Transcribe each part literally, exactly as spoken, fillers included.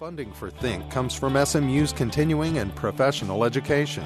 Funding for Think comes from S M U's continuing and professional education.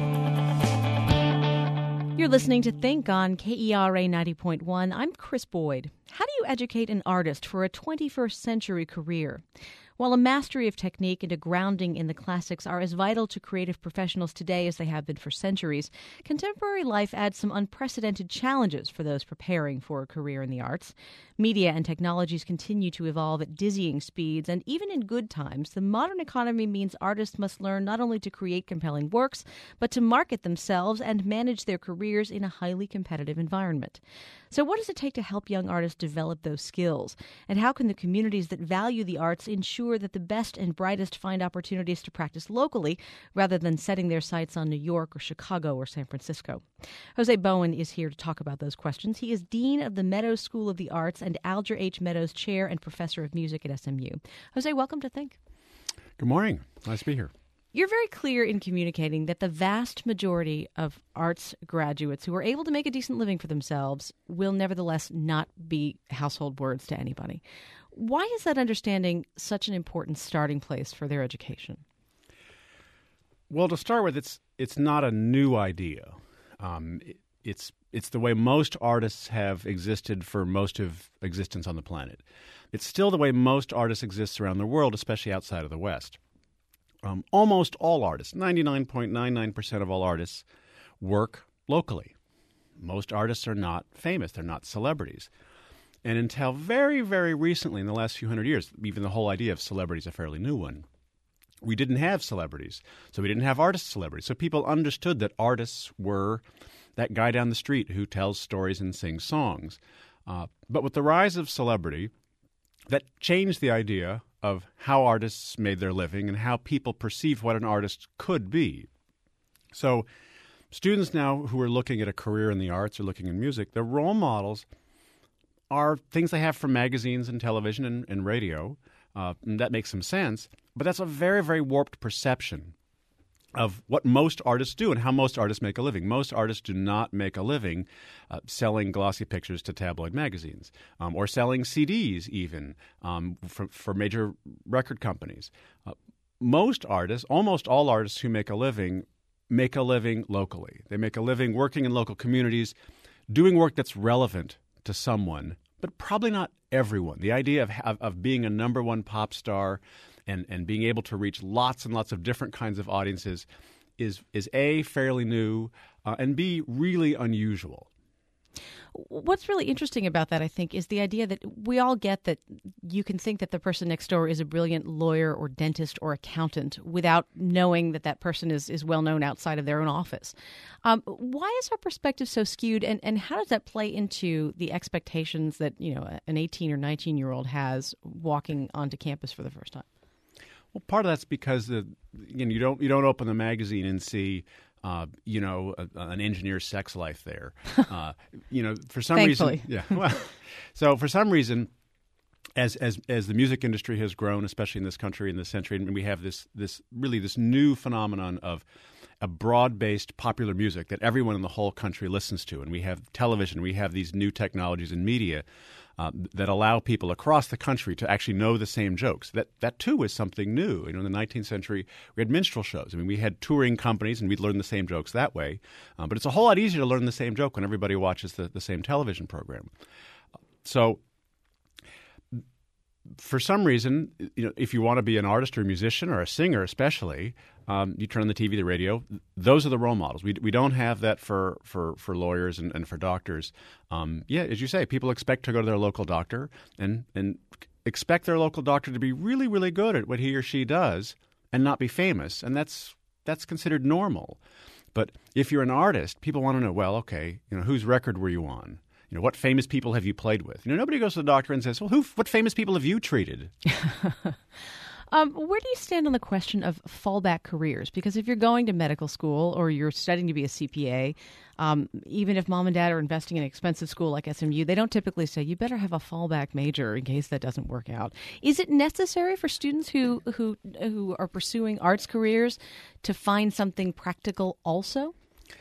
You're listening to Think on K E R A ninety point one. I'm Chris Boyd. How do you educate an artist for a twenty-first century career? While a mastery of technique and a grounding in the classics are as vital to creative professionals today as they have been for centuries, contemporary life adds some unprecedented challenges for those preparing for a career in the arts. Media and technologies continue to evolve at dizzying speeds, and even in good times, the modern economy means artists must learn not only to create compelling works, but to market themselves and manage their careers in a highly competitive environment. So what does it take to help young artists develop those skills? And how can the communities that value the arts ensure that the best and brightest find opportunities to practice locally rather than setting their sights on New York or Chicago or San Francisco? Jose Bowen is here to talk about those questions. He is Dean of the Meadows School of the Arts and Alger H. Meadows Chair and Professor of Music at S M U. Jose, welcome to Think. Good morning. Nice to be here. You're very clear in communicating that the vast majority of arts graduates who are able to make a decent living for themselves will nevertheless not be household words to anybody. Why is that understanding such an important starting place for their education? Well, to start with, it's it's not a new idea. Um, it, it's it's the way most artists have existed for most of existence on the planet. It's still the way most artists exist around the world, especially outside of the West. Um, almost all artists, ninety-nine point nine nine percent of all artists, work locally. Most artists are not famous. They're not celebrities. And until very, very recently, in the last few hundred years, even the whole idea of celebrity is a fairly new one. We didn't have celebrities, so we didn't have artist celebrities. So people understood that artists were that guy down the street who tells stories and sings songs. Uh, but with the rise of celebrity, that changed the idea of how artists made their living and how people perceive what an artist could be. So students now who are looking at a career in the arts or looking in music, their role models are things they have from magazines and television and, and radio. Uh, and that makes some sense. But that's a very, very warped perception of what most artists do and how most artists make a living. Most artists do not make a living uh, selling glossy pictures to tabloid magazines um, or selling C Ds even um, for, for major record companies. Uh, most artists, almost all artists who make a living, make a living locally. They make a living working in local communities, doing work that's relevant to someone, but probably not everyone. The idea of, of, of being a number one pop star and, and being able to reach lots and lots of different kinds of audiences is, is A, fairly new, uh, and B, really unusual. What's really interesting about that, I think, is the idea that we all get that you can think that the person next door is a brilliant lawyer or dentist or accountant without knowing that that person is, is well known outside of their own office. Um, why is our perspective so skewed, and, and how does that play into the expectations that, you know, an eighteen or nineteen-year-old has walking onto campus for the first time? Well, part of that's because the you know you don't you don't open the magazine and see uh, you know a, an engineer's sex life there. Uh, you know, for some Thankfully. reason, yeah. Well, so for some reason, as as as the music industry has grown, especially in this country in this century, and we have this this really this new phenomenon of a broad-based popular music that everyone in the whole country listens to, and we have television, we have these new technologies in media. Uh, that allow people across the country to actually know the same jokes. That that too is something new. You know, in the nineteenth century, we had minstrel shows. I mean, we had touring companies, and we'd learn the same jokes that way. Uh, but it's a whole lot easier to learn the same joke when everybody watches the, the same television program. So, for some reason, you know, if you want to be an artist or a musician or a singer, especially, um, you turn on the T V, the radio. Those are the role models. We we don't have that for for, for lawyers and, and for doctors. Um, yeah, as you say, people expect to go to their local doctor and and expect their local doctor to be really really good at what he or she does and not be famous, and that's that's considered normal. But if you're an artist, people want to know, well, okay, you know, whose record were you on? You know, what famous people have you played with? You know, nobody goes to the doctor and says, well, who, what famous people have you treated? um, where do you stand on the question of fallback careers? Because if you're going to medical school or you're studying to be a C P A, um, even if mom and dad are investing in an expensive school like S M U, they don't typically say, you better have a fallback major in case that doesn't work out. Is it necessary for students who, who, who are pursuing arts careers to find something practical also?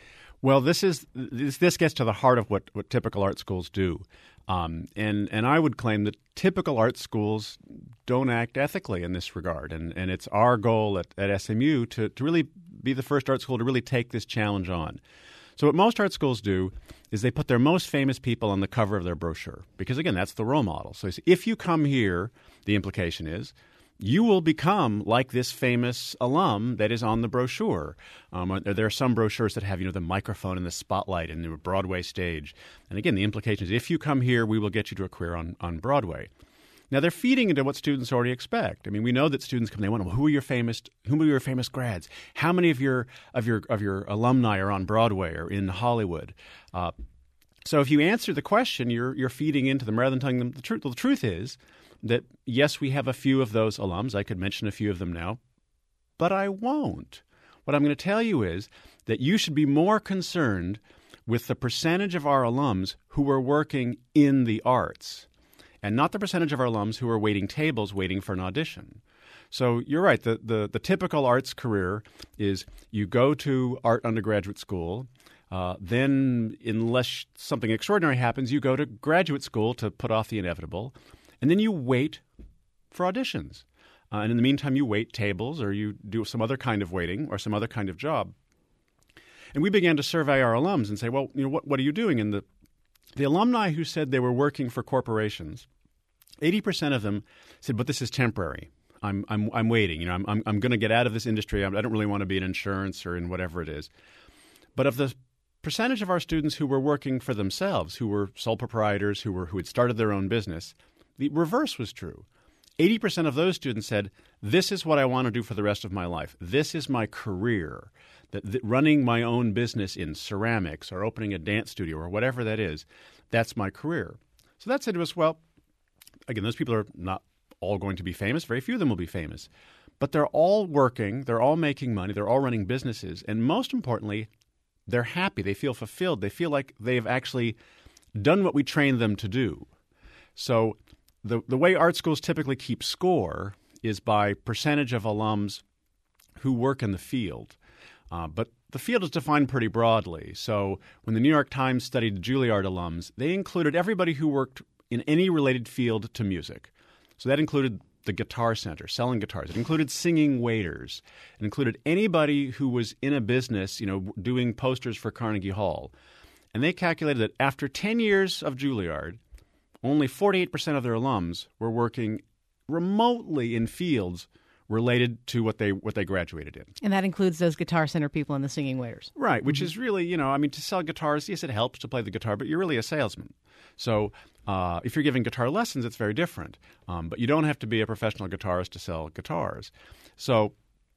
Well, this is this, this gets to the heart of what, what typical art schools do. Um, and, and I would claim that typical art schools don't act ethically in this regard. And, and it's our goal at, at S M U to, to really be the first art school to really take this challenge on. So what most art schools do is they put their most famous people on the cover of their brochure because, again, that's the role model. So if you come here, the implication is, you will become like this famous alum that is on the brochure. Um, there are some brochures that have, you know, the microphone and the spotlight and the Broadway stage. And again, the implication is if you come here, we will get you to a career on, on Broadway. Now, they're feeding into what students already expect. I mean, we know that students come, they want to know, who are your famous, who are your famous grads? How many of your of your of your alumni are on Broadway or in Hollywood? Uh, so if you answer the question, you're you're feeding into them rather than telling them the truth. Well, the truth is that, yes, we have a few of those alums. I could mention a few of them now, but I won't. What I'm going to tell you is that you should be more concerned with the percentage of our alums who are working in the arts and not the percentage of our alums who are waiting tables waiting for an audition. So you're right. The, the, the typical arts career is you go to art undergraduate school. Uh, then, unless something extraordinary happens, you go to graduate school to put off the inevitable. And then you wait for auditions. Uh, and in the meantime, you wait tables or you do some other kind of waiting or some other kind of job. And we began to survey our alums and say, well, you know, what, what are you doing? And the, the alumni who said they were working for corporations, eighty percent of them said, but this is temporary. I'm I'm I'm waiting. You know, I'm I'm, I'm going to get out of this industry. I don't really want to be in insurance or in whatever it is. But of the percentage of our students who were working for themselves, who were sole proprietors, who were who had started their own business, the reverse was true. eighty percent of those students said, this is what I want to do for the rest of my life. This is my career. That, that running my own business in ceramics or opening a dance studio or whatever that is, that's my career. So that said to us, well, again, those people are not all going to be famous. Very few of them will be famous. But they're all working. They're all making money. They're all running businesses. And most importantly, they're happy. They feel fulfilled. They feel like they've actually done what we trained them to do. So the the way art schools typically keep score is by percentage of alums who work in the field. Uh, but the field is defined pretty broadly. So when the New York Times studied Juilliard alums, they included everybody who worked in any related field to music. So that included the Guitar Center, selling guitars. It included singing waiters. It included anybody who was in a business, you know, doing posters for Carnegie Hall. And they calculated that after ten years of Juilliard, only forty-eight percent of their alums were working remotely in fields related to what they what they graduated in. And that includes those Guitar Center people and the singing waiters. Right, which mm-hmm. is really, you know, I mean, to sell guitars, yes, it helps to play the guitar, but you're really a salesman. So uh, if you're giving guitar lessons, it's very different. Um, but you don't have to be a professional guitarist to sell guitars. So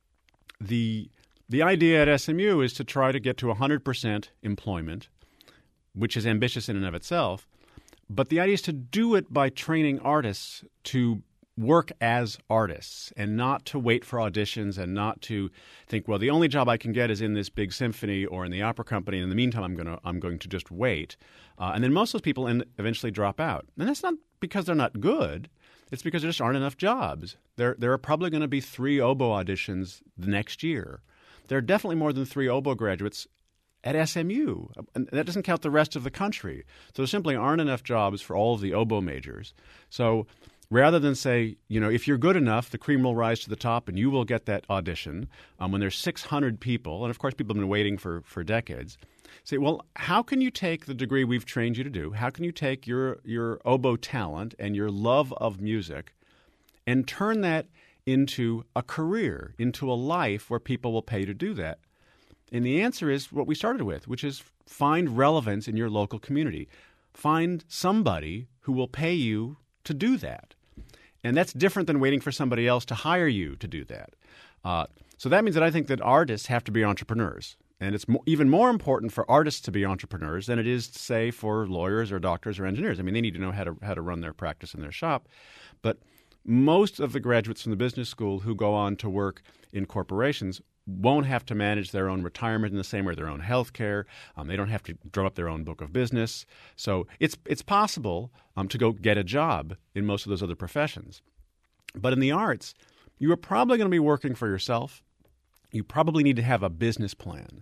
the the idea at S M U is to try to get to one hundred percent employment, which is ambitious in and of itself. But the idea is to do it by training artists to work as artists and not to wait for auditions and not to think, well, the only job I can get is in this big symphony or in the opera company. And in the meantime, I'm going to I'm going to just wait. Uh, and then most of those people end, eventually drop out. And that's not because they're not good. It's because there just aren't enough jobs. There, there are probably going to be three oboe auditions the next year. There are definitely more than three oboe graduates at S M U. And that doesn't count the rest of the country. So there simply aren't enough jobs for all of the oboe majors. So rather than say, you know, if you're good enough, the cream will rise to the top and you will get that audition um, when there's six hundred people, and of course people have been waiting for, for decades, say, well, how can you take the degree we've trained you to do, how can you take your, your oboe talent and your love of music and turn that into a career, into a life where people will pay to do that? And the answer is what we started with, which is find relevance in your local community. Find somebody who will pay you to do that. And that's different than waiting for somebody else to hire you to do that. Uh, so that means that I think that artists have to be entrepreneurs. And it's mo- even more important for artists to be entrepreneurs than it is, say, for lawyers or doctors or engineers. I mean, they need to know how to how to run their practice in their shop. But most of the graduates from the business school who go on to work in corporations won't have to manage their own retirement in the same way, their own health care. Um, they don't have to draw up their own book of business. So it's it's possible um, to go get a job in most of those other professions. But in the arts, you are probably going to be working for yourself. You probably need to have a business plan.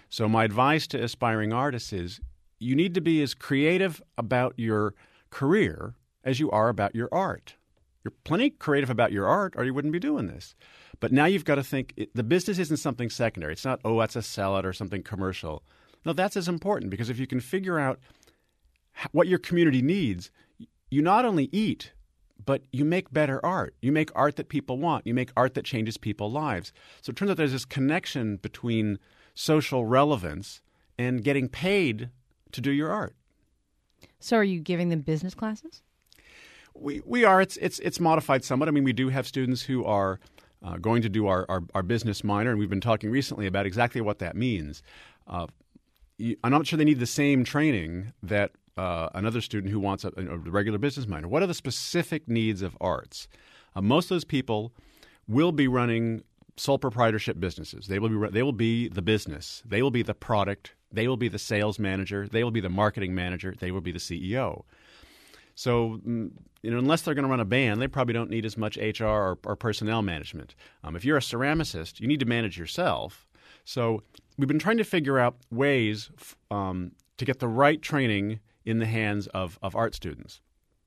So my advice to aspiring artists is you need to be as creative about your career as you are about your art. You're plenty creative about your art or you wouldn't be doing this. But now you've got to think it, the business isn't something secondary. It's not, oh, that's a sellout or something commercial. No, that's as important because if you can figure out what your community needs, you not only eat, but you make better art. You make art that people want. You make art that changes people's lives. So it turns out there's this connection between social relevance and getting paid to do your art. So are you giving them business classes? We we are. It's it's it's modified somewhat. I mean, we do have students who are uh, going to do our, our, our business minor, and we've been talking recently about exactly what that means. Uh, I'm not sure they need the same training that uh, another student who wants a, a regular business minor. What are the specific needs of arts? Uh, most of those people will be running sole proprietorship businesses. They will be they will be the business. They will be the product. They will be the sales manager. They will be the marketing manager. They will be the C E O. So, you know, unless they're going to run a band, they probably don't need as much H R or, or personnel management. Um, if you're a ceramicist, you need to manage yourself. So we've been trying to figure out ways um, to get the right training in the hands of, of art students.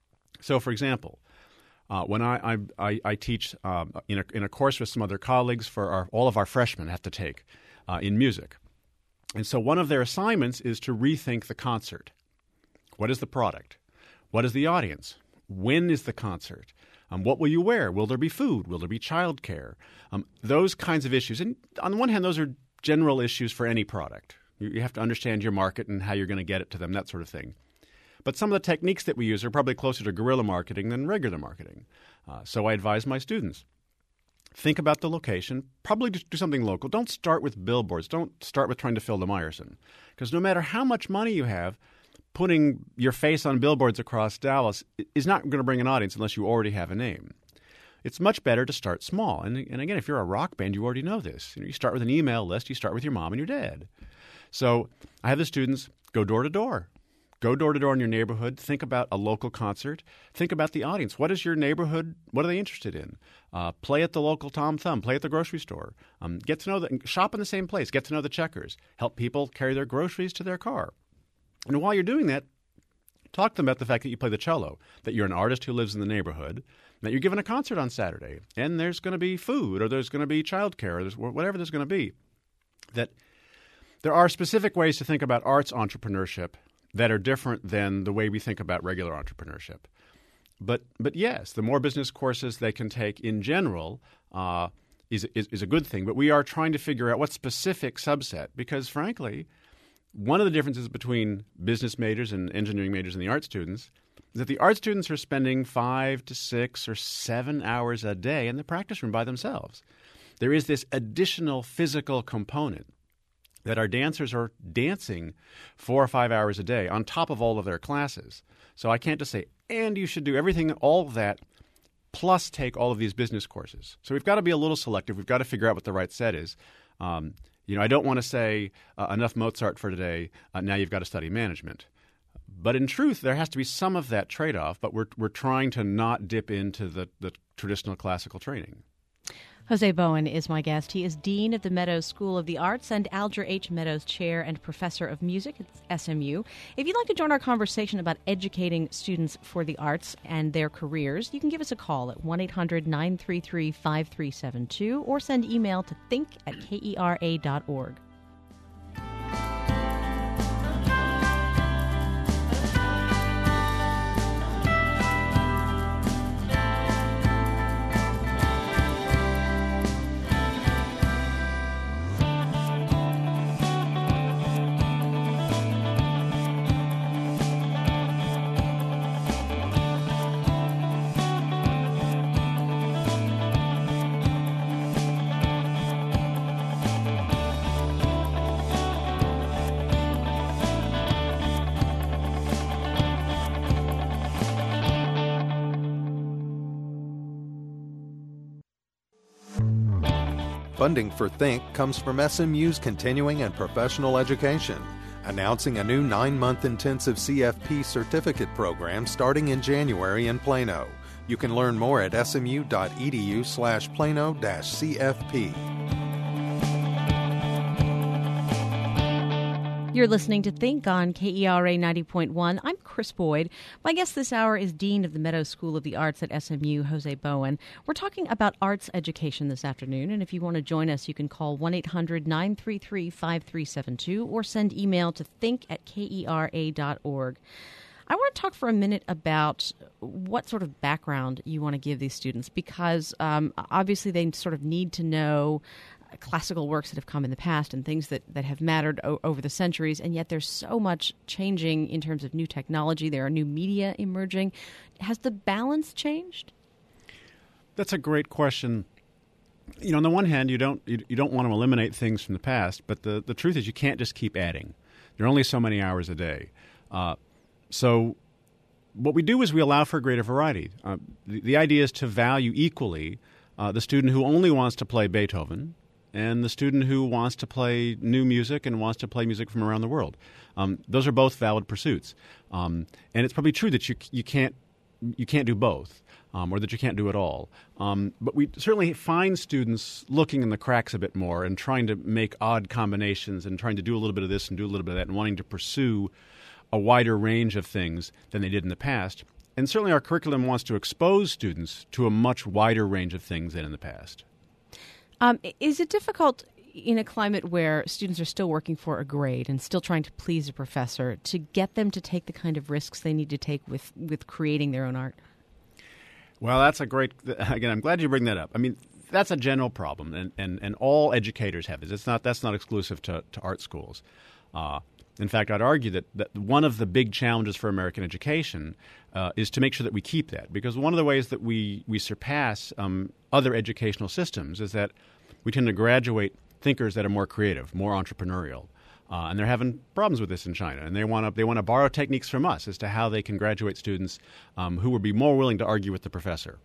So, for example, uh, when I, I, I teach um, in, a, in a course with some other colleagues for our, all of our freshmen have to take uh, in music. And so one of their assignments is to rethink the concert. What is the product? What is the audience? When is the concert? Um, what will you wear? Will there be food? Will there be childcare? Um, those kinds of issues. And on the one hand, those are general issues for any product. You, you have to understand your market and how you're going to get it to them, that sort of thing. But some of the techniques that we use are probably closer to guerrilla marketing than regular marketing. Uh, so I advise my students, think about the location, probably do something local. Don't start with billboards. Don't start with trying to fill the Meyerson. Because no matter how much money you have, putting your face on billboards across Dallas is not going to bring an audience unless you already have a name. It's much better to start small. And, and again, if you're a rock band, you already know this. You know, you start with an email list. You start with your mom and your dad. So I have the students go door to door. Go door to door in your neighborhood. Think about a local concert. Think about the audience. What is your neighborhood? What are they interested in? Uh, play at the local Tom Thumb. Play at the grocery store. Um, get to know the shop in the same place. Get to know the checkers. Help people carry their groceries to their car. And while you're doing that, talk to them about the fact that you play the cello, that you're an artist who lives in the neighborhood, that you're giving a concert on Saturday, and there's going to be food, or there's going to be childcare, or there's whatever there's going to be. That there are specific ways to think about arts entrepreneurship that are different than the way we think about regular entrepreneurship. But but yes, the more business courses they can take in general uh, is, is is a good thing. But we are trying to figure out what specific subset, because frankly, one of the differences between business majors and engineering majors and the art students is that the art students are spending five to six or seven hours a day in the practice room by themselves. There is this additional physical component that our dancers are dancing four or five hours a day on top of all of their classes. So I can't just say, and you should do everything, all of that, plus take all of these business courses. So we've got to be a little selective. We've got to figure out what the right set is. Um, You know, I don't want to say uh, enough Mozart for today, uh, now you've got to study management. But in truth, there has to be some of that trade-off, but we're we're trying to not dip into the, the traditional classical training. Jose Bowen is my guest. He is Dean of the Meadows School of the Arts and Alger H. Meadows Chair and Professor of Music at S M U. If you'd like to join our conversation about educating students for the arts and their careers, you can give us a call at one eight hundred nine three three five three seven two or send email to think at kera dot org. Funding for Think comes from S M U's continuing and professional education, announcing a new nine-month intensive C F P certificate program starting in January in Plano. You can learn more at smu.edu slash Plano dash CFP. You're listening to Think on K E R A ninety point one. I'm Chris Boyd. My guest this hour is Dean of the Meadows School of the Arts at S M U, Jose Bowen. We're talking about arts education this afternoon, and if you want to join us, you can call one eight hundred nine three three five three seven two or send email to think at K E R A dot org. I want to talk for a minute about what sort of background you want to give these students, because um, obviously they sort of need to know classical works that have come in the past and things that, that have mattered o- over the centuries, and yet there's so much changing in terms of new technology. There are new media emerging. Has the balance changed? That's a great question. You know, on the one hand, you don't you, you don't want to eliminate things from the past, but the, the truth is you can't just keep adding. There are only so many hours a day. Uh, so what we do is we allow for a greater variety. Uh, the, the idea is to value equally uh, the student who only wants to play Beethoven and the student who wants to play new music and wants to play music from around the world. Um, those are both valid pursuits. Um, and it's probably true that you you can't you can't do both, um, or that you can't do it all. Um, but we certainly find students looking in the cracks a bit more and trying to make odd combinations and trying to do a little bit of this and do a little bit of that and wanting to pursue a wider range of things than they did in the past. And certainly our curriculum wants to expose students to a much wider range of things than in the past. Um, is it difficult in a climate where students are still working for a grade and still trying to please a professor to get them to take the kind of risks they need to take with, with creating their own art? Well, that's a great – again, I'm glad you bring that up. I mean, that's a general problem, and, and, and all educators have this. It's not, that's not exclusive to, to art schools. Uh, in fact, I'd argue that, that one of the big challenges for American education uh, is to make sure that we keep that, because one of the ways that we, we surpass um, other educational systems is that we tend to graduate thinkers that are more creative, more entrepreneurial. Uh, and they're having problems with this in China, and they want to they want to borrow techniques from us as to how they can graduate students um, who would be more willing to argue with the professor.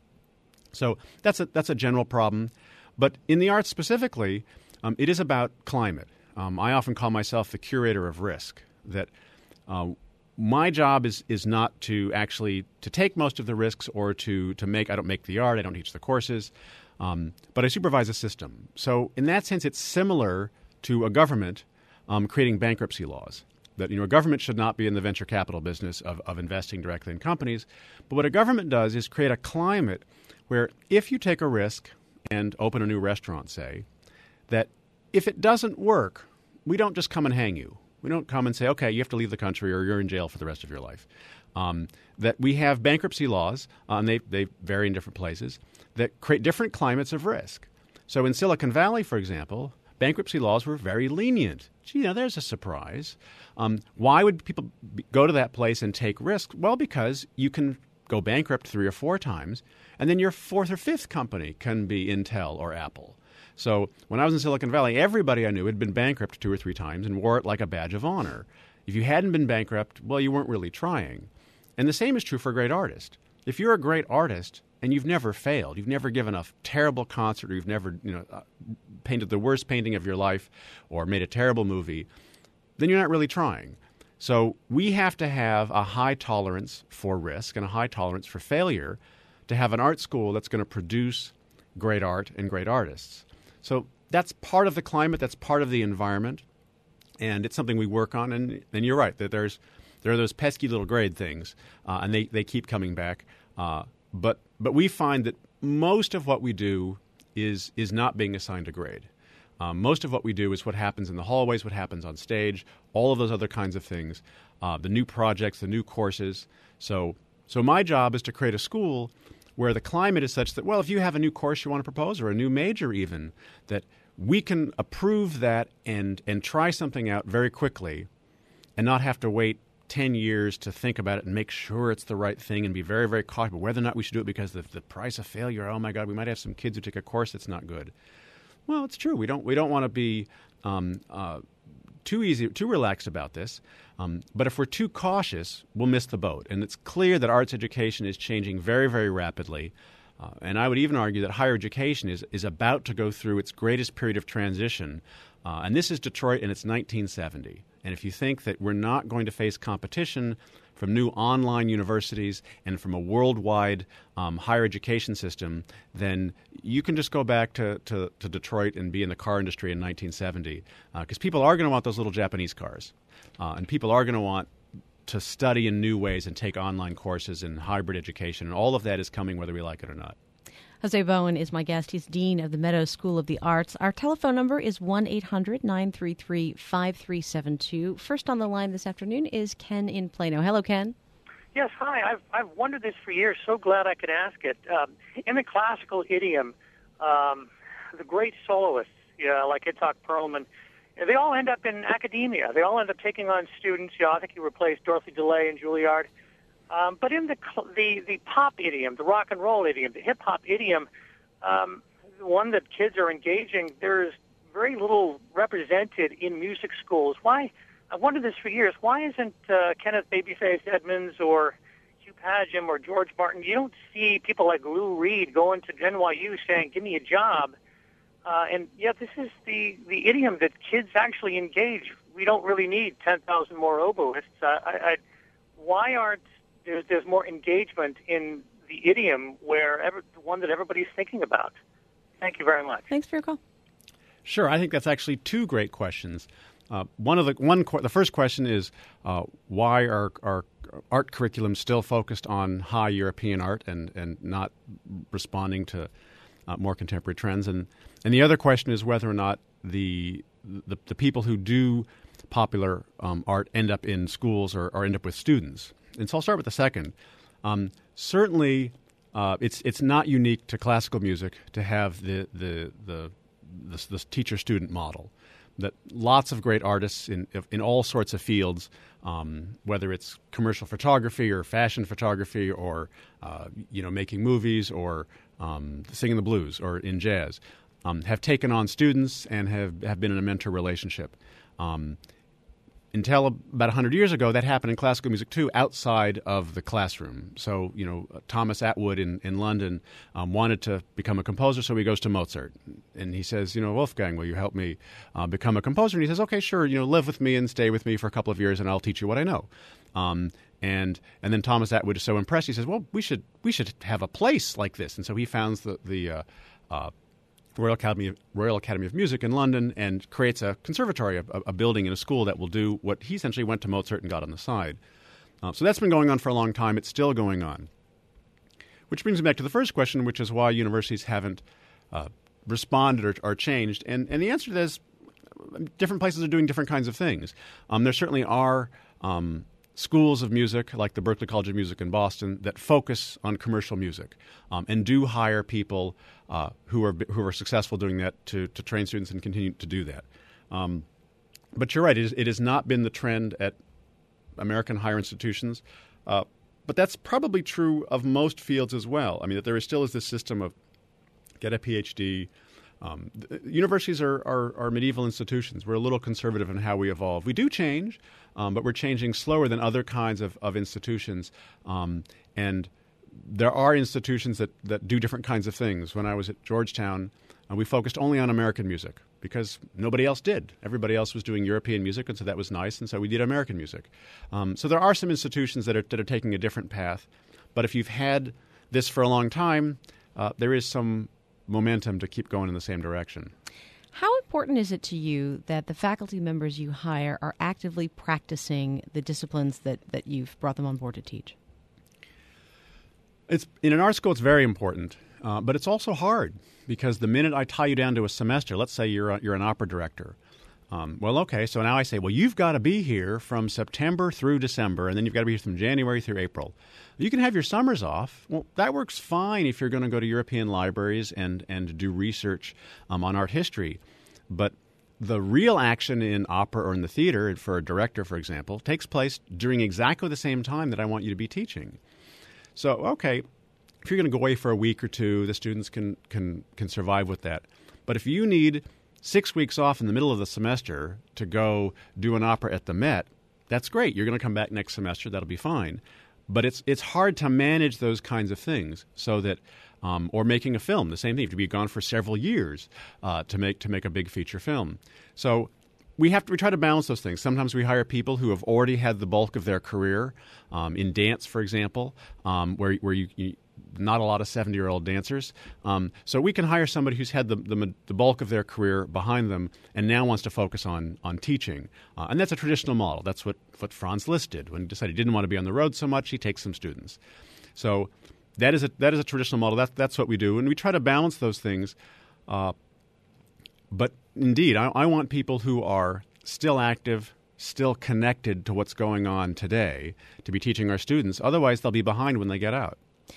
So that's a that's a general problem. But in the arts specifically, um, it is about climate. Um, I often call myself the curator of risk. That uh, my job is is not to actually to take most of the risks or to to make. I don't make the art. I don't teach the courses, um, but I supervise a system. So in that sense, it's similar to a government um, creating bankruptcy laws. That you know, a government should not be in the venture capital business of, of investing directly in companies. But what a government does is create a climate where if you take a risk and open a new restaurant, say, that if it doesn't work, we don't just come and hang you. We don't come and say, okay, you have to leave the country or you're in jail for the rest of your life. Um, that we have bankruptcy laws, uh, and they, they vary in different places, that create different climates of risk. So in Silicon Valley, for example, bankruptcy laws were very lenient. Gee, now there's a surprise. Um, why would people be, go to that place and take risks? Well, because you can go bankrupt three or four times, and then your fourth or fifth company can be Intel or Apple. So when I was in Silicon Valley, everybody I knew had been bankrupt two or three times and wore it like a badge of honor. If you hadn't been bankrupt, well, you weren't really trying. And the same is true for a great artist. If you're a great artist and you've never failed, you've never given a terrible concert, or you've never, you know, uh, painted the worst painting of your life or made a terrible movie, then you're not really trying. So we have to have a high tolerance for risk and a high tolerance for failure to have an art school that's going to produce great art and great artists. So that's part of the climate, that's part of the environment, and it's something we work on. And, and you're right, that there's there are those pesky little grade things, uh, and they, they keep coming back. Uh, but but we find that most of what we do is is not being assigned a grade. Um, most of what we do is what happens in the hallways, what happens on stage, all of those other kinds of things, uh, the new projects, the new courses. So so my job is to create a school where the climate is such that, well, if you have a new course you want to propose or a new major even, that we can approve that and and try something out very quickly and not have to wait ten years to think about it and make sure it's the right thing and be very, very cautious about whether or not we should do it because of the price of failure. Oh, my God, we might have some kids who take a course that's not good. Well, it's true. We don't we don't want to be um, uh, too easy, too relaxed about this. Um, but if we're too cautious, we'll miss the boat. And it's clear that arts education is changing very, very rapidly. Uh, and I would even argue that higher education is, is about to go through its greatest period of transition. Uh, and this is Detroit, and it's nineteen seventy. And if you think that we're not going to face competition from new online universities and from a worldwide um, higher education system, then you can just go back to, to, to Detroit and be in the car industry in nineteen seventy, because uh, people are going to want those little Japanese cars, uh, and people are going to want to study in new ways and take online courses and hybrid education, and all of that is coming whether we like it or not. Jose Bowen is my guest. He's Dean of the Meadows School of the Arts. Our telephone number is one eight hundred nine three three five three seven two. First on the line this afternoon is Ken in Plano. Hello, Ken. Yes, hi. I've I've wondered this for years. So glad I could ask it. Um, in the classical idiom, um, the great soloists, you know, like Itzhak Perlman, they all end up in academia. They all end up taking on students. You know, I think he replaced Dorothy DeLay and Juilliard. Um, but in the, the the pop idiom, the rock and roll idiom, the hip hop idiom, um, the one that kids are engaging, there's very little represented in music schools. Why? I've wondered this for years. Why isn't uh, Kenneth Babyface Edmonds or Hugh Padgham or George Martin? You don't see people like Lou Reed going to N Y U saying, "Give me a job." Uh, and yet, this is the the idiom that kids actually engage. We don't really need ten thousand more oboists. Uh, I, I, why aren't There's, there's more engagement in the idiom where ever, the one that everybody's thinking about? Thank you very much. Thanks for your call. Sure. I think that's actually two great questions. Uh, one of the one the first question is uh, why are our art curriculum still focused on high European art and, and not responding to uh, more contemporary trends? And and the other question is whether or not the the, the people who do popular um, art end up in schools or, or end up with students. And so I'll start with the second. Um, certainly, uh, it's it's not unique to classical music to have the the the, the, the teacher-student model. That lots of great artists in in all sorts of fields, um, whether it's commercial photography or fashion photography or uh, you know making movies or um, singing the blues or in jazz, um, have taken on students and have, have been in a mentor relationship. Um, Until about one hundred years ago, that happened in classical music, too, outside of the classroom. So, you know, Thomas Atwood in, in London um, wanted to become a composer, so he goes to Mozart. And he says, you know, Wolfgang, will you help me uh, become a composer? And he says, okay, sure, you know, live with me and stay with me for a couple of years, and I'll teach you what I know. Um, and and then Thomas Atwood is so impressed, he says, well, we should we should have a place like this. And so he founds the, the uh, uh, Royal Academy of, Royal Academy of Music in London and creates a conservatory, a, a building in a school that will do what he essentially went to Mozart and got on the side. Uh, so that's been going on for a long time. It's still going on. Which brings me back to the first question, which is why universities haven't uh, responded or, or changed. And, and the answer to that is different places are doing different kinds of things. Um, there certainly are um, schools of music, like the Berklee College of Music in Boston, that focus on commercial music um, and do hire people uh, who are who are successful doing that to, to train students and continue to do that. Um, but you're right; it, is, it has not been the trend at American higher institutions. Uh, but that's probably true of most fields as well. I mean, that there is still is this system of get a P H D. Um, universities are, are, are medieval institutions. We're a little conservative in how we evolve. We do change, um, but we're changing slower than other kinds of, of institutions. Um, and there are institutions that, that do different kinds of things. When I was at Georgetown, uh, we focused only on American music because nobody else did. Everybody else was doing European music, and so that was nice, and so we did American music. Um, so there are some institutions that are, that are taking a different path. But if you've had this for a long time, uh, there is some momentum to keep going in the same direction. How important is it to you that the faculty members you hire are actively practicing the disciplines that, that you've brought them on board to teach? It's in an art school, it's very important, uh, but it's also hard because the minute I tie you down to a semester, let's say you're a, you're an opera director. Um, well, okay, so now I say, well, you've got to be here from September through December, and then you've got to be here from January through April. You can have your summers off. Well, that works fine if you're going to go to European libraries and, and do research um, on art history. But the real action in opera or in the theater, for a director, for example, takes place during exactly the same time that I want you to be teaching. So, okay, if you're going to go away for a week or two, the students can can can survive with that. But if you need six weeks off in the middle of the semester to go do an opera at the Met, that's great. You're going to come back next semester. That'll be fine. But it's it's hard to manage those kinds of things so that, um, or making a film, the same thing. You have to be gone for several years uh, to make to make a big feature film. So we have to we try to balance those things. Sometimes we hire people who have already had the bulk of their career um, in dance, for example, um, where where you, you not a lot of seventy-year-old dancers. Um, so we can hire somebody who's had the, the the bulk of their career behind them and now wants to focus on on teaching. Uh, and that's a traditional model. That's what, what Franz Liszt did. When he decided he didn't want to be on the road so much, he takes some students. So that is a that is a traditional model. That's that's what we do, and we try to balance those things. Uh, but indeed, I, I want people who are still active, still connected to what's going on today, to be teaching our students. Otherwise, they'll be behind when they get out.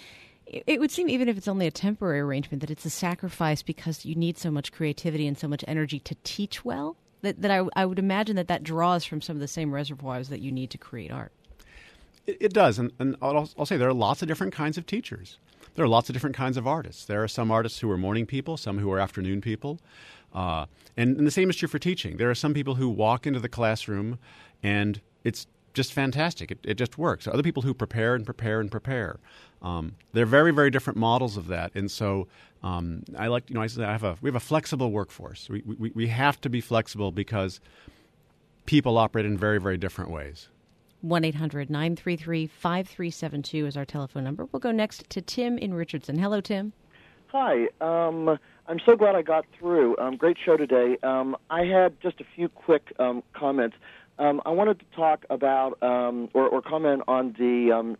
It would seem, even if it's only a temporary arrangement, that it's a sacrifice because you need so much creativity and so much energy to teach well. That that I, I would imagine that that draws from some of the same reservoirs that you need to create art. It, it does, and, and I'll, I'll say there are lots of different kinds of teachers. There are lots of different kinds of artists. There are some artists who are morning people, some who are afternoon people. Uh, and, and the same is true for teaching. There are some people who walk into the classroom and it's just fantastic. It, it just works. Other people who prepare and prepare and prepare. Um, they're very, very different models of that. And so um, I like, you know, I say I have a, we have a flexible workforce. We, we, we have to be flexible because people operate in very, very different ways. one eight hundred nine three three five three seven two is our telephone number. We'll go next to Tim in Richardson. Hello, Tim. Hi. Um, I'm so glad I got through. Um, great show today. Um, I had just a few quick um, comments. Um, I wanted to talk about um, or, or comment on the um,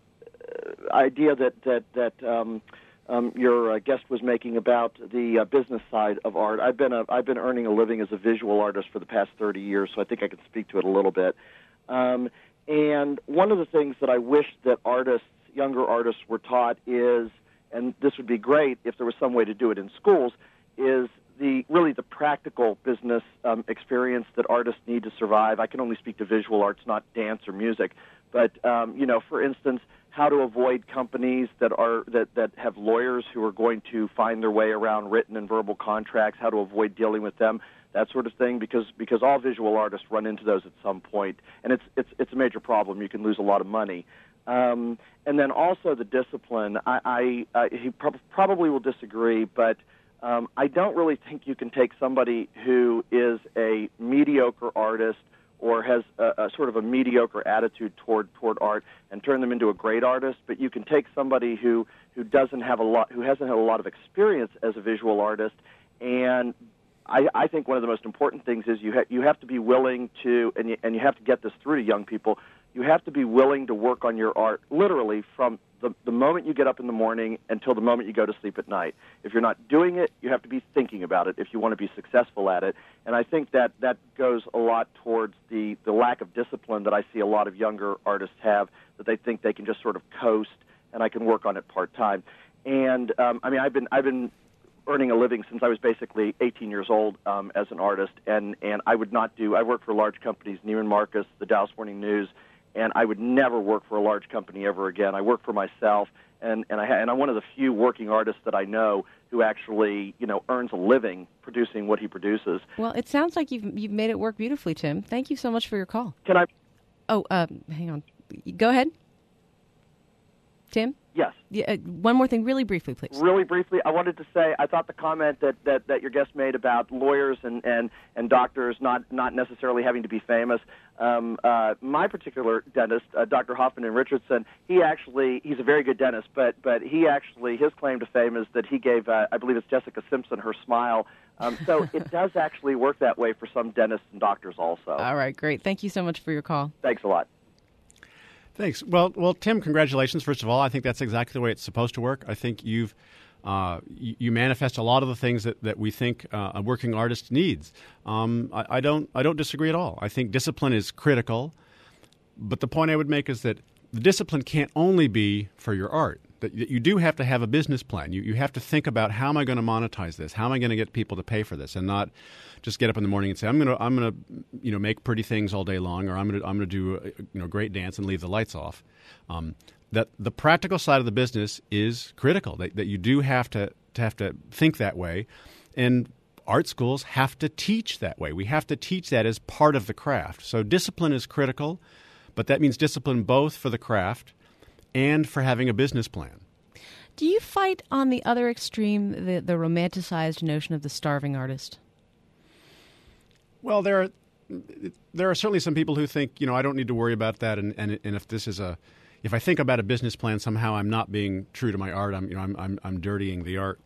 idea that that that um, um, your uh, guest was making about the uh, business side of art. I've been a, I've been earning a living as a visual artist for the past thirty years, so I think I can speak to it a little bit. Um, and one of the things that I wish that artists, younger artists, were taught is, and this would be great if there was some way to do it in schools, is the really the practical business um, experience that artists need to survive. I can only speak to visual arts, not dance or music, but um, you know, for instance, how to avoid companies that are that, that have lawyers who are going to find their way around written and verbal contracts, how to avoid dealing with them, that sort of thing, because because all visual artists run into those at some point, and it's it's it's a major problem. You can lose a lot of money. Um, and then also the discipline. I, I uh, he prob- probably will disagree, but um, I don't really think you can take somebody who is a mediocre artist or has a, a sort of a mediocre attitude toward toward art and turn them into a great artist. But you can take somebody who, who doesn't have a lot, who hasn't had a lot of experience as a visual artist, and I, I think one of the most important things is you ha- you have to be willing to, and you, and you have to get this through to young people. You have to be willing to work on your art literally from the, the moment you get up in the morning until the moment you go to sleep at night. If you're not doing it, you have to be thinking about it if you want to be successful at it. And I think that that goes a lot towards the, the lack of discipline that I see a lot of younger artists have, that they think they can just sort of coast and I can work on it part-time. And, um, I mean, I've been I've been earning a living since I was basically eighteen years old um, as an artist, and, and I would not do, I worked for large companies, Neiman Marcus, the Dallas Morning News, and I would never work for a large company ever again. I work for myself, and, and, I, and I'm one of the few working artists that I know who actually, you know, earns a living producing what he produces. Well, it sounds like you've, you've made it work beautifully, Tim. Thank you so much for your call. Can I? Oh, uh, hang on. Go ahead. Tim? Yes. Yeah, uh, one more thing, really briefly, please. Really briefly, I wanted to say I thought the comment that, that, that your guest made about lawyers and, and, and doctors not, not necessarily having to be famous. Um, uh, my particular dentist, uh, Doctor Hoffman in Richardson, he actually, he's a very good dentist, but, but he actually, his claim to fame is that he gave, uh, I believe it's Jessica Simpson, her smile. Um, so it does actually work that way for some dentists and doctors also. All right, great. Thank you so much for your call. Thanks a lot. Thanks. Well, well, Tim, congratulations. First of all, I think that's exactly the way it's supposed to work. I think you've uh, you, you manifest a lot of the things that, that we think uh, a working artist needs. Um, I, I don't I don't disagree at all. I think discipline is critical, but the point I would make is that the discipline can't only be for your art. That you do have to have a business plan. You you have to think about, how am I going to monetize this? How am I going to get people to pay for this? And not just get up in the morning and say, I'm going to I'm going to you know make pretty things all day long, or I'm going to I'm going to do a, you know great dance and leave the lights off. Um, that the practical side of the business is critical. That, that you do have to, to have to think that way, and art schools have to teach that way. We have to teach that as part of the craft. So discipline is critical, but that means discipline both for the craft and for having a business plan. Do you fight on the other extreme, the, the romanticized notion of the starving artist? Well, there are there are certainly some people who think, you know, I don't need to worry about that, and, and, and if this is a, if I think about a business plan, somehow I'm not being true to my art. I'm, you know, I'm, I'm, I'm dirtying the art.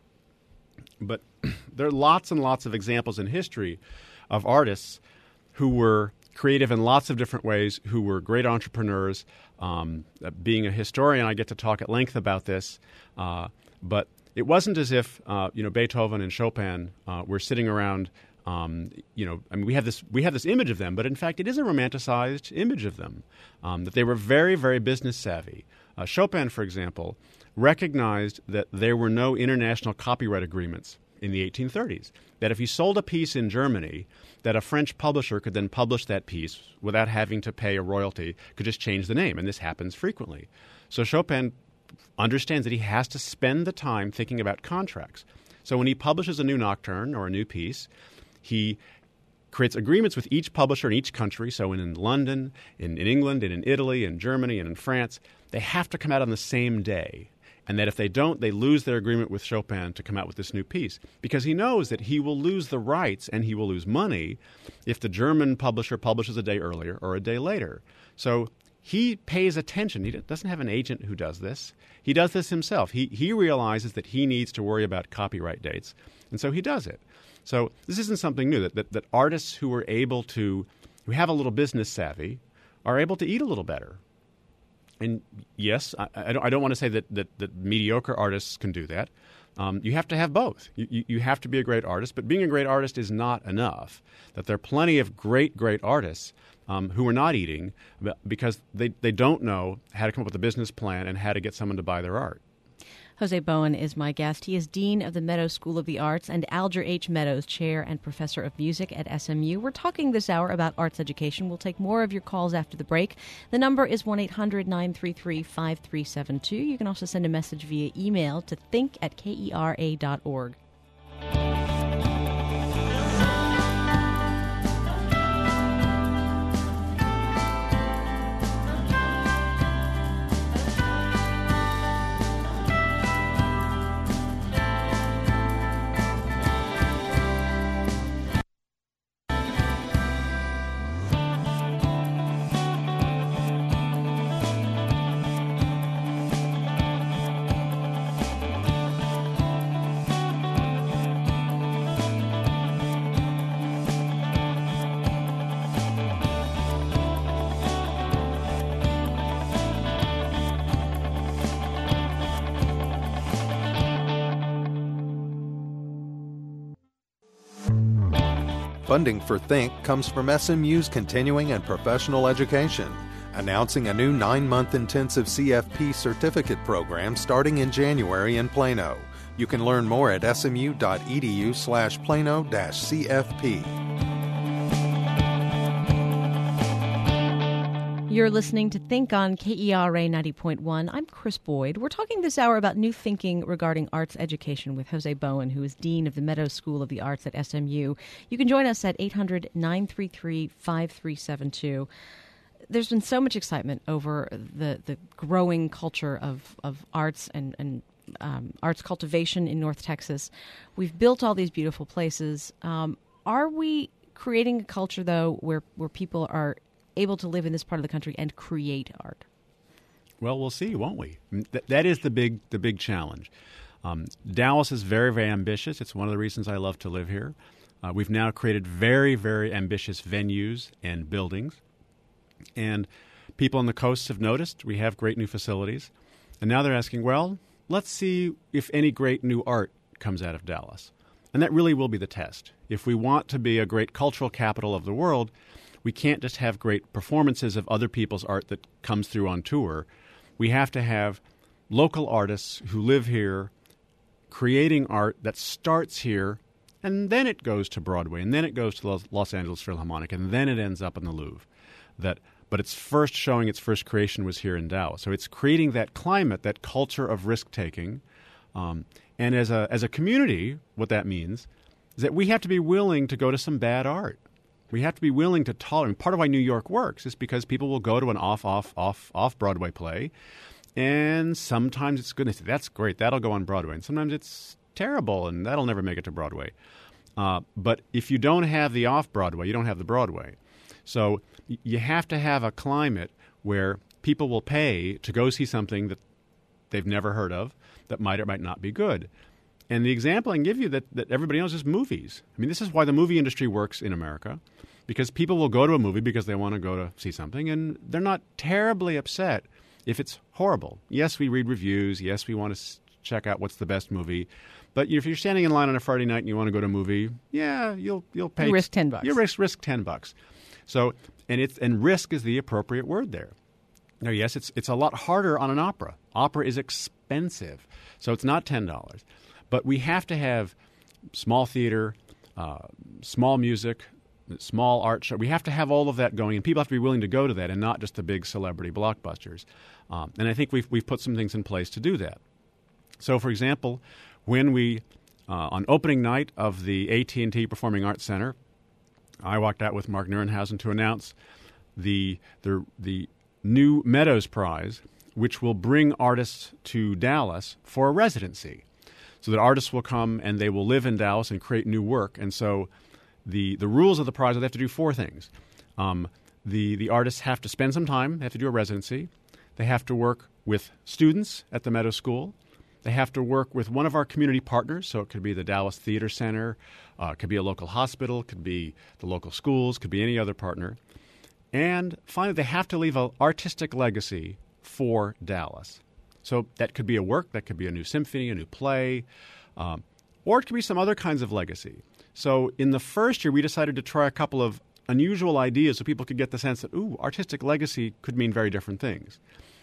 But there are lots and lots of examples in history of artists who were creative in lots of different ways, who were great entrepreneurs. Um, being a historian, I get to talk at length about this, uh, but it wasn't as if uh, you know Beethoven and Chopin uh, were sitting around. Um, you know, I mean, we have this we have this image of them, but in fact, it is a romanticized image of them. Um, that they were very, very business savvy. Uh, Chopin, for example, recognized that there were no international copyright agreements in the eighteen thirties. That if he sold a piece in Germany, that a French publisher could then publish that piece without having to pay a royalty, could just change the name, and this happens frequently. So Chopin understands that he has to spend the time thinking about contracts. So when he publishes a new nocturne or a new piece, he creates agreements with each publisher in each country. So in, in London, in, in England, and in Italy, in Germany, and in France, they have to come out on the same day. And that if they don't, they lose their agreement with Chopin to come out with this new piece. Because he knows that he will lose the rights and he will lose money if the German publisher publishes a day earlier or a day later. So he pays attention. He doesn't have an agent who does this. He does this himself. He, he realizes that he needs to worry about copyright dates. And so he does it. So this isn't something new, that, that, that artists who are able to, who have a little business savvy, are able to eat a little better. And yes, I, I, don't, I don't want to say that, that, that mediocre artists can do that. Um, you have to have both. You, you, you have to be a great artist, but being a great artist is not enough. That there are plenty of great, great artists um, who are not eating because they, they don't know how to come up with a business plan and how to get someone to buy their art. Jose Bowen is my guest. He is Dean of the Meadows School of the Arts and Alger H. Meadows Chair and Professor of Music at S M U. We're talking this hour about arts education. We'll take more of your calls after the break. The number is one eight hundred nine three three five three seven two. You can also send a message via email to think at kera dot org. Funding for Think comes from S M U's continuing and professional education, announcing a new nine-month intensive C F P certificate program starting in January in Plano. You can learn more at smu.edu slash Plano dash CFP. You're listening to Think on K E R A ninety point one. I'm Chris Boyd. We're talking this hour about new thinking regarding arts education with Jose Bowen, who is Dean of the Meadows School of the Arts at S M U. You can join us at eight hundred nine three three five three seven two. There's been so much excitement over the, the growing culture of, of arts and, and um, arts cultivation in North Texas. We've built all these beautiful places. Um, are we creating a culture, though, where, where people are able to live in this part of the country and create art? Well, we'll see, won't we? Th- that is the big the big challenge. Um, Dallas is very, very ambitious. It's one of the reasons I love to live here. Uh, we've now created very, very ambitious venues and buildings. And people on the coasts have noticed we have great new facilities. And now they're asking, well, let's see if any great new art comes out of Dallas. And that really will be the test. If we want to be a great cultural capital of the world, we can't just have great performances of other people's art that comes through on tour. We have to have local artists who live here creating art that starts here, and then it goes to Broadway, and then it goes to the Los Angeles Philharmonic, and then it ends up in the Louvre. That, but its first showing, its first creation was here in Dallas. So it's creating that climate, that culture of risk-taking. Um, and as a as a community, what that means is that we have to be willing to go to some bad art. We have to be willing to tolerate. Part of why New York works is because people will go to an off, off, off, off Broadway play, and sometimes it's good. They say, that's great. That'll go on Broadway. And sometimes it's terrible, and that'll never make it to Broadway. Uh, but if you don't have the off Broadway, you don't have the Broadway. So y- you have to have a climate where people will pay to go see something that they've never heard of that might or might not be good. And the example I can give you that, that everybody knows is movies. I mean, this is why the movie industry works in America, because people will go to a movie because they want to go to see something, and they're not terribly upset if it's horrible. Yes, we read reviews. Yes, we want to s- check out what's the best movie. But if you're standing in line on a Friday night and you want to go to a movie, yeah, you'll you'll pay. You risk ten bucks. You risk risk ten bucks. So, and it's and risk is the appropriate word there. Now, yes, it's it's a lot harder on an opera. Opera is expensive, so it's not ten dollars. But we have to have small theater, uh, small music, small art show. We have to have all of that going, and people have to be willing to go to that, and not just the big celebrity blockbusters. Um, and I think we've we've put some things in place to do that. So, for example, when we uh, on opening night of the A T and T Performing Arts Center, I walked out with Mark Nierenhausen to announce the the the new Meadows Prize, which will bring artists to Dallas for a residency. So that artists will come and they will live in Dallas and create new work. And so the the rules of the prize are they have to do four things. Um, the, the artists have to spend some time. They have to do a residency. They have to work with students at the Meadows School. They have to work with one of our community partners. So it could be the Dallas Theater Center. Uh, it could be a local hospital. It could be the local schools. It could be any other partner. And finally, they have to leave an artistic legacy for Dallas. So that could be a work, that could be a new symphony, a new play, um, or it could be some other kinds of legacy. So in the first year, we decided to try a couple of unusual ideas so people could get the sense that, ooh, artistic legacy could mean very different things.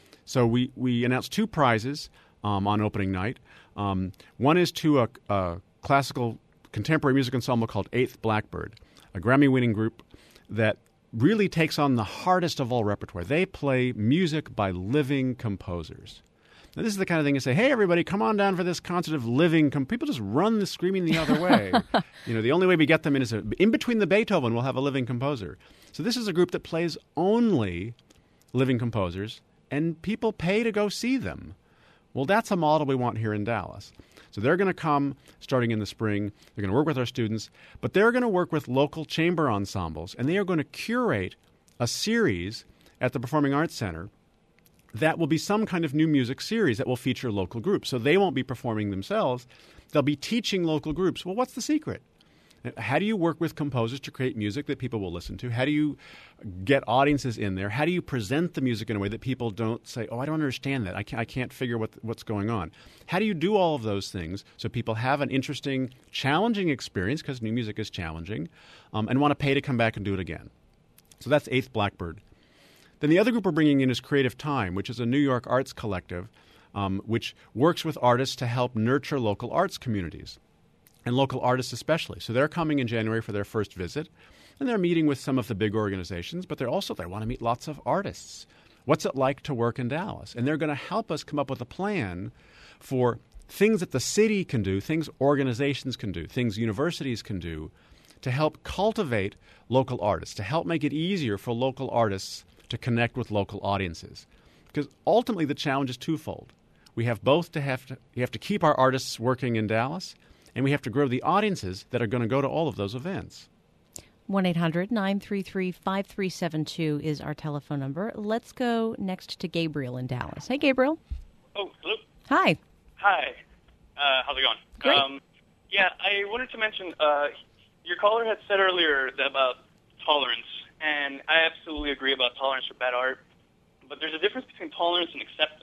So we, we announced two prizes um, on opening night. Um, one is to a, a classical contemporary music ensemble called Eighth Blackbird, a Grammy-winning group that really takes on the hardest of all repertoire. They play music by living composers. Now, this is the kind of thing you say, hey, everybody, come on down for this concert of living. Com-. People just run the screaming the other way. You know, the only way we get them in is a, in between the Beethoven, we'll have a living composer. So this is a group that plays only living composers, and people pay to go see them. Well, that's a model we want here in Dallas. So they're going to come starting in the spring. They're going to work with our students, but they're going to work with local chamber ensembles, and they are going to curate a series at the Performing Arts Center that will be some kind of new music series that will feature local groups. So they won't be performing themselves. They'll be teaching local groups. Well, what's the secret? How do you work with composers to create music that people will listen to? How do you get audiences in there? How do you present the music in a way that people don't say, oh, I don't understand that. I can't, I can't figure what, what's going on. How do you do all of those things so people have an interesting, challenging experience, because new music is challenging, um, and want to pay to come back and do it again? So that's Eighth Blackbird. Then the other group we're bringing in is Creative Time, which is a New York arts collective um, which works with artists to help nurture local arts communities, and local artists especially. So they're coming in January for their first visit, and they're meeting with some of the big organizations, but they're also, they want to meet lots of artists. What's it like to work in Dallas? And they're going to help us come up with a plan for things that the city can do, things organizations can do, things universities can do to help cultivate local artists, to help make it easier for local artists to connect with local audiences. Because ultimately the challenge is twofold. We have both to have to, we have to keep our artists working in Dallas, and we have to grow the audiences that are going to go to all of those events. one eight hundred nine three three five three seven two is our telephone number. Let's go next to Gabriel in Dallas. Hey, Gabriel. Oh, hello. Hi. Hi. Uh, how's it going? Great. Um, yeah, I wanted to mention, uh, your caller had said earlier about tolerance, and I absolutely agree about tolerance for bad art, but there's a difference between tolerance and acceptance.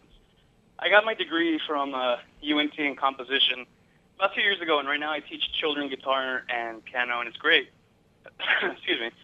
I got my degree from uh, U N T in composition about two years ago, and right now I teach children guitar and piano, and it's great. Excuse me.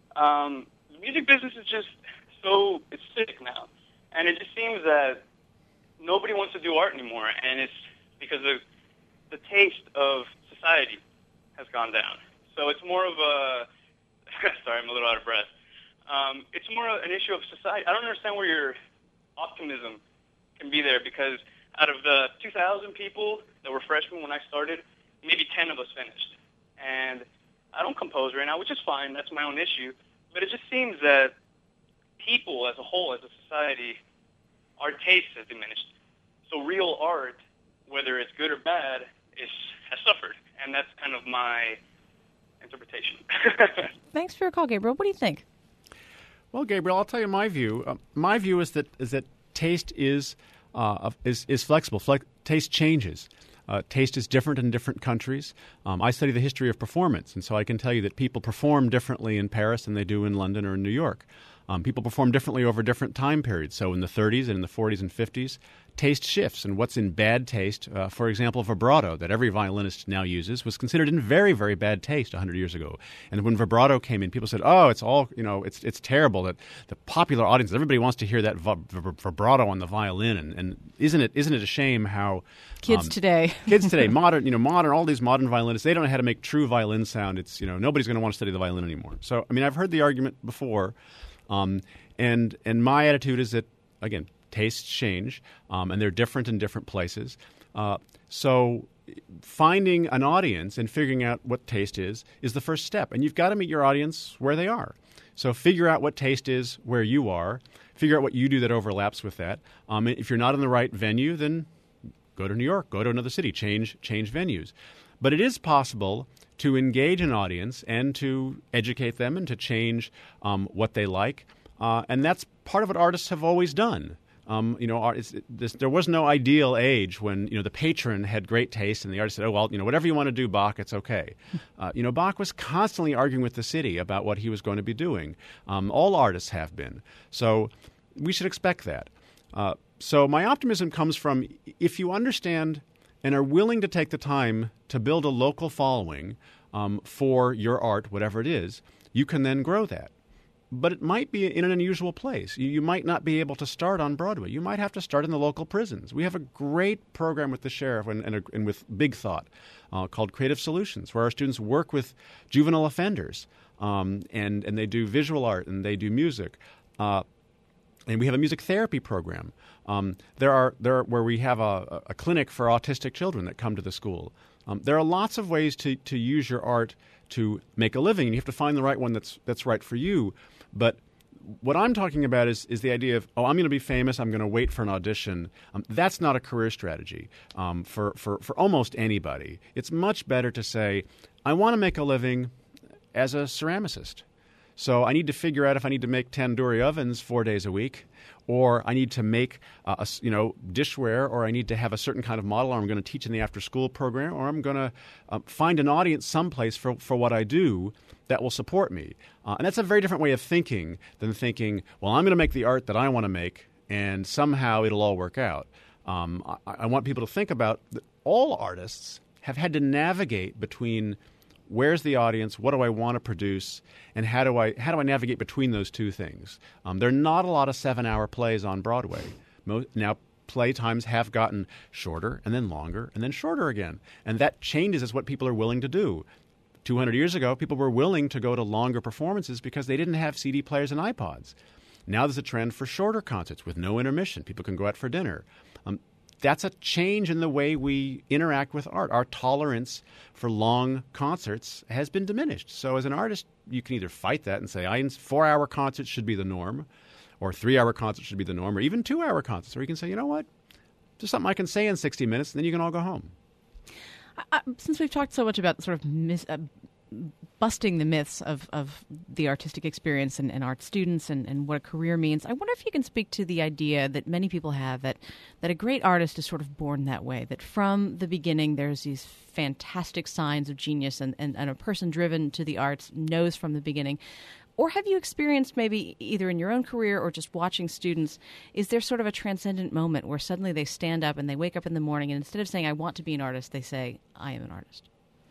Um, the music business is just so, it's sick now, and it just seems that nobody wants to do art anymore, and it's because of the taste of society has gone down. So it's more of a, sorry, I'm a little out of breath. Um, it's more an issue of society. I don't understand where your optimism can be there, because out of the two thousand people that were freshmen when I started, maybe ten of us finished. And I don't compose right now, which is fine. That's my own issue. But it just seems that people as a whole, as a society, our taste has diminished. So real art, whether it's good or bad, is, has suffered. And that's kind of my interpretation. Thanks for your call, Gabriel. What do you think? Well, Gabriel, I'll tell you my view. Uh, my view is that is that taste is uh, is is flexible. Flex- taste changes. Uh, taste is different in different countries. Um, I study the history of performance, and so I can tell you that people perform differently in Paris than they do in London or in New York. Um, people perform differently over different time periods. So in the thirties and in the forties and fifties, taste shifts. And what's in bad taste, uh, for example, vibrato that every violinist now uses, was considered in very, very bad taste one hundred years ago. And when vibrato came in, people said, oh, it's all, you know, it's it's terrible that the popular audience, everybody wants to hear that v- v- vibrato on the violin. And, and isn't it isn't it a shame how kids um, today, kids today, modern, you know, modern, all these modern violinists, they don't know how to make true violin sound. It's, you know, nobody's going to want to study the violin anymore. So, I mean, I've heard the argument before. Um, and and my attitude is that, again, tastes change, um, and they're different in different places. Uh, so finding an audience and figuring out what taste is is the first step. And you've got to meet your audience where they are. So figure out what taste is where you are. Figure out what you do that overlaps with that. Um, if you're not in the right venue, then go to New York, go to another city, change change venues. But it is possible to engage an audience and to educate them and to change um, what they like. Uh, and that's part of what artists have always done. Um, you know, art, it's, it, this, there was no ideal age when, you know, the patron had great taste and the artist said, oh, well, you know, whatever you want to do, Bach, it's okay. Uh, you know, Bach was constantly arguing with the city about what he was going to be doing. Um, all artists have been. So we should expect that. Uh, so my optimism comes from if you understand and are willing to take the time to build a local following um, for your art, whatever it is, you can then grow that. But it might be in an unusual place. You, you might not be able to start on Broadway. You might have to start in the local prisons. We have a great program with the sheriff and, and, a, and with Big Thought uh, called Creative Solutions, where our students work with juvenile offenders, um, and, and they do visual art and they do music. Uh, and we have a music therapy program. Um, there are there are, where we have a, a clinic for autistic children that come to the school. Um, there are lots of ways to, to use your art to make a living, and you have to find the right one that's that's right for you. But what I'm talking about is is the idea of, oh, I'm going to be famous, I'm going to wait for an audition. Um, that's not a career strategy um, for, for, for almost anybody. It's much better to say, I want to make a living as a ceramicist. So I need to figure out if I need to make tandoori ovens four days a week, or I need to make uh, a, you know dishware, or I need to have a certain kind of model, or I'm going to teach in the after-school program, or I'm going to uh, find an audience someplace for, for what I do that will support me. Uh, and that's a very different way of thinking than thinking, well, I'm going to make the art that I want to make, and somehow it'll all work out. Um, I, I want people to think about that all artists have had to navigate between where's the audience, what do I want to produce, and how do I how do I navigate between those two things? Um, there are not a lot of seven-hour plays on Broadway. Most, now, play times have gotten shorter and then longer and then shorter again. And that changes as what people are willing to do. two hundred years ago, people were willing to go to longer performances because they didn't have C D players and iPods. Now there's a trend for shorter concerts with no intermission. People can go out for dinner. Um, That's a change in the way we interact with art. Our tolerance for long concerts has been diminished. So as an artist, you can either fight that and say, I, four-hour concerts should be the norm, or three-hour concerts should be the norm, or even two-hour concerts, or you can say, you know what, there's something I can say in sixty minutes, and then you can all go home. Uh, since we've talked so much about sort of mis- uh, busting the myths of, of the artistic experience and, and art students and, and what a career means, I wonder if you can speak to the idea that many people have that, that a great artist is sort of born that way, that from the beginning there's these fantastic signs of genius and, and, and a person driven to the arts knows from the beginning. Or have you experienced maybe either in your own career or just watching students, is there sort of a transcendent moment where suddenly they stand up and they wake up in the morning and instead of saying, I want to be an artist, they say, I am an artist?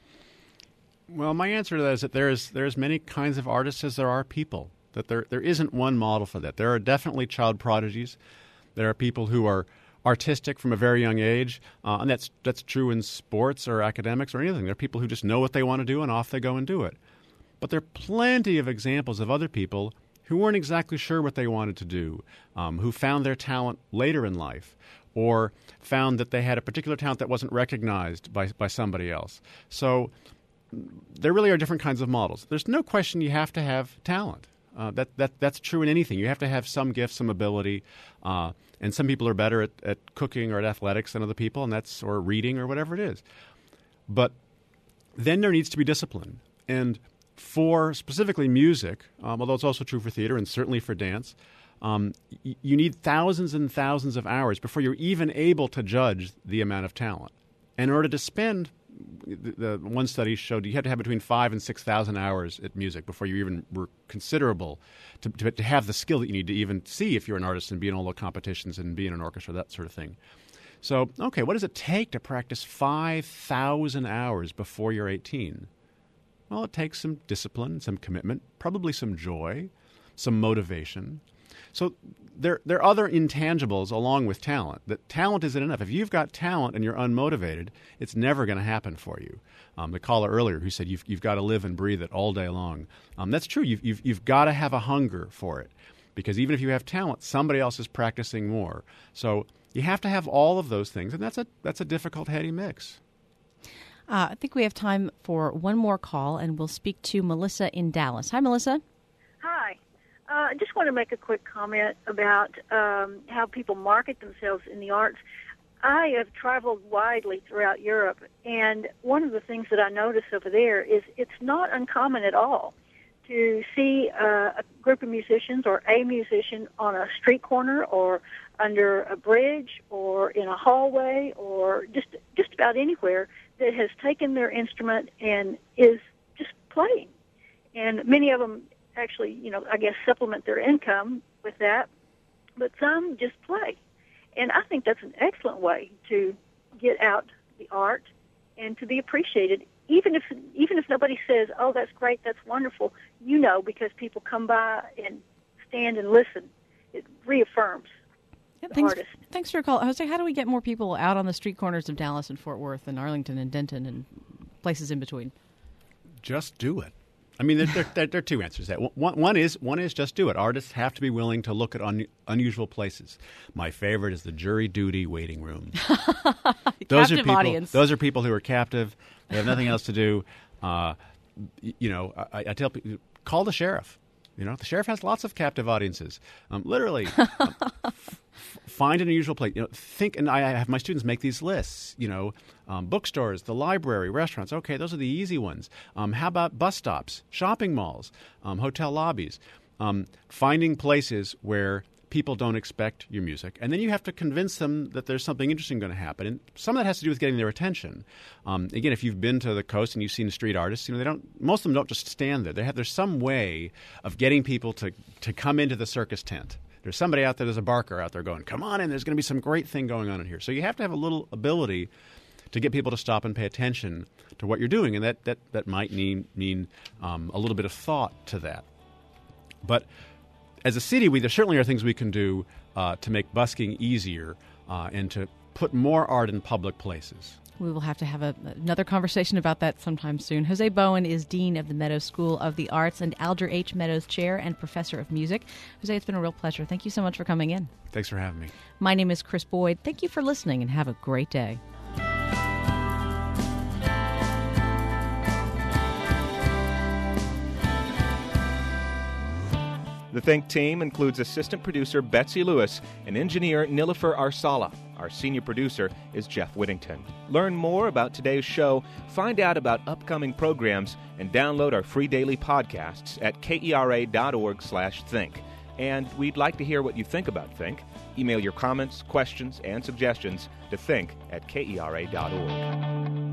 Well, my answer to that is that there is there's many kinds of artists as there are people. That there there isn't one model for that. There are definitely child prodigies. There are people who are artistic from a very young age, uh, and that's that's true in sports or academics or anything. There are people who just know what they want to do and off they go and do it. But there are plenty of examples of other people who weren't exactly sure what they wanted to do, um, who found their talent later in life, or found that they had a particular talent that wasn't recognized by by somebody else. So there really are different kinds of models. There's no question you have to have talent. Uh, that that that's true in anything. You have to have some gift, some ability, uh, and some people are better at, at cooking or at athletics than other people, and that's or reading or whatever it is. But then there needs to be discipline. And for specifically music, um, although it's also true for theater and certainly for dance, um, y- you need thousands and thousands of hours before you're even able to judge the amount of talent. And in order to spend, the, the one study showed you had to have between five and six thousand hours at music before you even were considerable to, to, to have the skill that you need to even see if you're an artist and be in all the competitions and be in an orchestra, that sort of thing. So, okay, what does it take to practice five thousand hours before you're eighteen? Well, it takes some discipline, some commitment, probably some joy, some motivation. So there, there are other intangibles along with talent. That talent isn't enough. If you've got talent and you're unmotivated, it's never going to happen for you. Um, the caller earlier who said you've, you've got to live and breathe it all day long. Um, that's true. You've, you've, you've got to have a hunger for it, because even if you have talent, somebody else is practicing more. So you have to have all of those things, and that's a that's a difficult, heady mix. Uh, I think we have time for one more call, and we'll speak to Melissa in Dallas. Hi, Melissa. Hi. Uh, I just want to make a quick comment about um, how people market themselves in the arts. I have traveled widely throughout Europe, and one of the things that I notice over there is it's not uncommon at all to see uh, a group of musicians or a musician on a street corner or under a bridge or in a hallway or just just about anywhere that has taken their instrument and is just playing. And many of them actually, you know, I guess supplement their income with that, but some just play. And I think that's an excellent way to get out the art and to be appreciated. Even if even if nobody says, "Oh, that's great, that's wonderful," you know, because people come by and stand and listen. It reaffirms Yeah, the thanks, artist. thanks for your call. Jose, how do we get more people out on the street corners of Dallas and Fort Worth and Arlington and Denton and places in between? Just do it. I mean, there, there, there, there are two answers to that. One, one is one is just do it. Artists have to be willing to look at un, unusual places. My favorite is the jury duty waiting room. those Captive are people, audience. Those are people who are captive. They have nothing else to do. Uh, you know, I, I tell people, call the sheriff. You know, the sheriff has lots of captive audiences. Um, literally, um, f- find an unusual place. You know, think, and I have my students make these lists. You know, um, bookstores, the library, restaurants. Okay, those are the easy ones. Um, how about bus stops, shopping malls, um, hotel lobbies? Um, finding places where people don't expect your music, and then you have to convince them that there's something interesting going to happen. And some of that has to do with getting their attention. Um, again, if you've been to the coast and you've seen street artists, you know they don't. Most of them don't just stand there. They have. There's some way of getting people to to come into the circus tent. There's somebody out there. There's a barker out there going, "Come on in. There's going to be some great thing going on in here." So you have to have a little ability to get people to stop and pay attention to what you're doing, and that that that might mean mean um, a little bit of thought to that. But as a city, we, there certainly are things we can do uh, to make busking easier uh, and to put more art in public places. We will have to have a, another conversation about that sometime soon. Jose Bowen is Dean of the Meadows School of the Arts and Alger H. Meadows Chair and Professor of Music. Jose, it's been a real pleasure. Thank you so much for coming in. Thanks for having me. My name is Chris Boyd. Thank you for listening and have a great day. The Think team includes assistant producer Betsy Lewis and engineer Nilofer Arsala. Our senior producer is Jeff Whittington. Learn more about today's show, find out about upcoming programs, and download our free daily podcasts at kera.org slash think. And we'd like to hear what you think about Think. Email your comments, questions, and suggestions to think at kera dot org.